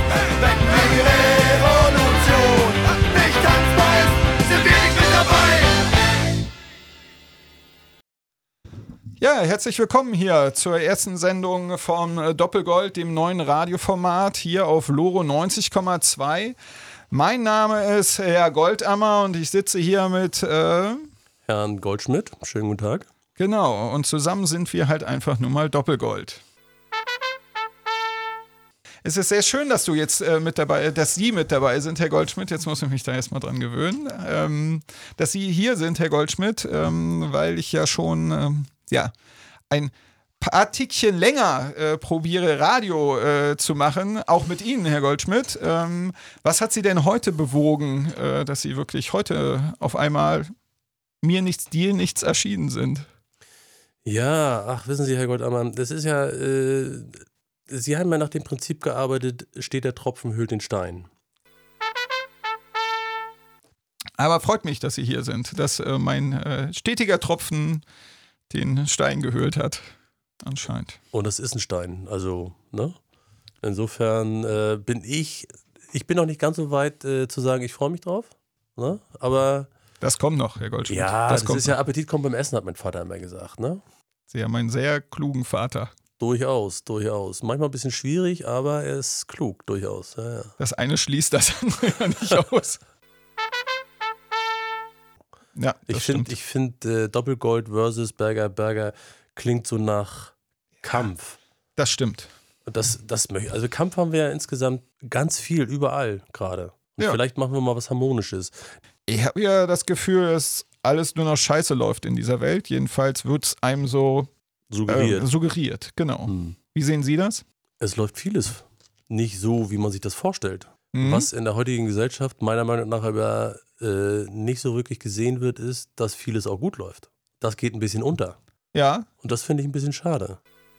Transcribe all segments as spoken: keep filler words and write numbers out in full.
Wenn die Revolution nicht tanzbar ist, sind wir nicht mit dabei. Ja, herzlich willkommen hier zur ersten Sendung von Doppelgold, dem neuen Radioformat hier auf Loro neunzig Komma zwei. Mein Name ist Herr Goldammer und ich sitze hier mit äh, Herrn Goldschmidt. Schönen guten Tag. Genau, und zusammen sind wir halt einfach nur mal Doppelgold. Es ist sehr schön, dass du jetzt äh, mit dabei, dass Sie mit dabei sind, Herr Goldschmidt. Jetzt muss ich mich da erstmal dran gewöhnen, ähm, dass Sie hier sind, Herr Goldschmidt, ähm, weil ich ja schon ähm, ja ein paar Tickchen länger äh, probiere, Radio äh, zu machen, auch mit Ihnen, Herr Goldschmidt. Ähm, was hat Sie denn heute bewogen, äh, dass Sie wirklich heute auf einmal mir nichts, dir nichts erschienen sind? Ja, ach, wissen Sie, Herr Goldammer, das ist ja, äh, Sie haben ja nach dem Prinzip gearbeitet, steht der Tropfen, hüllt den Stein. Aber freut mich, dass Sie hier sind, dass äh, mein äh, stetiger Tropfen den Stein gehüllt hat, anscheinend. Und das ist ein Stein, also, ne? Insofern äh, bin ich, ich bin noch nicht ganz so weit äh, zu sagen, ich freue mich drauf, ne? Aber... Das kommt noch, Herr Goldschmidt. Ja, das, das kommt ist noch. ja, Appetit kommt beim Essen, hat mein Vater immer gesagt, ne? Sie haben einen sehr klugen Vater. Durchaus, durchaus. Manchmal ein bisschen schwierig, aber er ist klug, durchaus. Ja, ja. Das eine schließt das andere ja nicht aus. Ja, ich finde, ich find, äh, Doppelgold versus Berger Berger klingt so nach Kampf. Das stimmt. Das, das möchte, also Kampf haben wir ja insgesamt ganz viel, überall gerade. Und Ja. vielleicht machen wir mal was Harmonisches. Ich habe ja das Gefühl, dass alles nur noch scheiße läuft in dieser Welt. Jedenfalls wird es einem so Suggeriert. Äh, suggeriert, genau. Hm. Wie sehen Sie das? Es läuft vieles nicht so, wie man sich das vorstellt. Mhm. Was in der heutigen Gesellschaft meiner Meinung nach aber äh, nicht so wirklich gesehen wird, ist, dass vieles auch gut läuft. Das geht ein bisschen unter. Ja, Und das finde ich ein bisschen schade.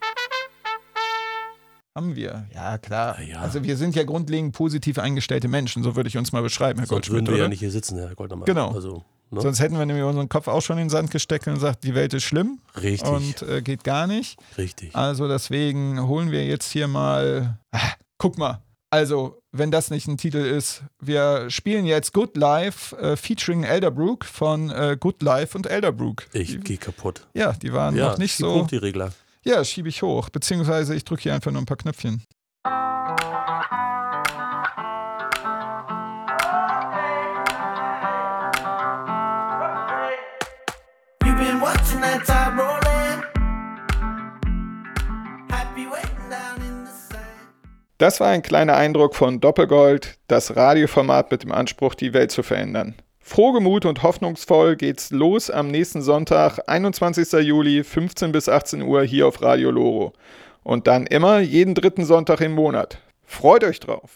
haben wir. Ja, klar. Na ja. Also wir sind ja grundlegend positiv eingestellte Menschen, so würde ich uns mal beschreiben, Herr Sonst Goldschmidt, würden wir oder? ja nicht hier sitzen, Herr Goldammer. Genau. Also, ne? Sonst hätten wir nämlich unseren Kopf auch schon in den Sand gesteckt und gesagt, die Welt ist schlimm Richtig, und äh, geht gar nicht. richtig. Also deswegen holen wir jetzt hier mal, ah, guck mal, also wenn das nicht ein Titel ist, wir spielen jetzt Good Life äh, featuring Elderbrook von äh, Good Life und Elderbrook. Ich Die, gehe kaputt. ja, die waren Ja, noch nicht schieb so. hoch die Regler. Ja, schiebe ich hoch, beziehungsweise ich drücke hier einfach nur ein paar Knöpfchen. You've been watching that time rolling. Happy waiting down in the sand. Das war ein kleiner Eindruck von Doppelgold, das Radioformat mit dem Anspruch, die Welt zu verändern. Frohgemut und hoffnungsvoll geht's los am nächsten Sonntag, einundzwanzigsten Juli, fünfzehn bis achtzehn Uhr hier auf Radio Loro. Und dann immer jeden dritten Sonntag im Monat. Freut euch drauf!